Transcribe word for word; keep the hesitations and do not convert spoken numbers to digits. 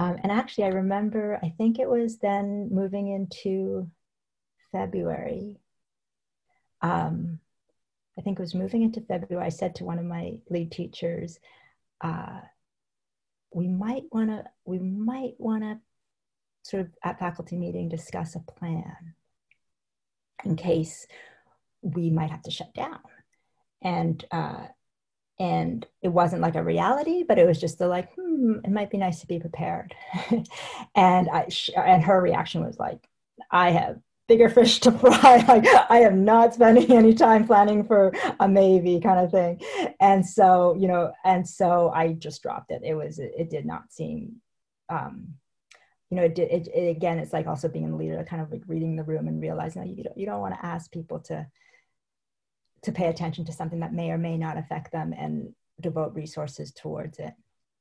Um, and actually, I remember, I think it was then moving into February. Um, I think it was moving into February. I said to one of my lead teachers, uh, we might want to, we might want to sort of at faculty meeting discuss a plan in case we might have to shut down. And uh, and it wasn't like a reality, but it was just the like, hmm, it might be nice to be prepared. and I and her reaction was like, I have bigger fish to fry. Like, I am not spending any time planning for a maybe kind of thing. And so, you know, and so I just dropped it. It was, it, it did not seem, um, you know, it did, it, it, again, it's like also being a leader, kind of like reading the room and realizing that you don't, you don't want to ask people to, to pay attention to something that may or may not affect them and devote resources towards it.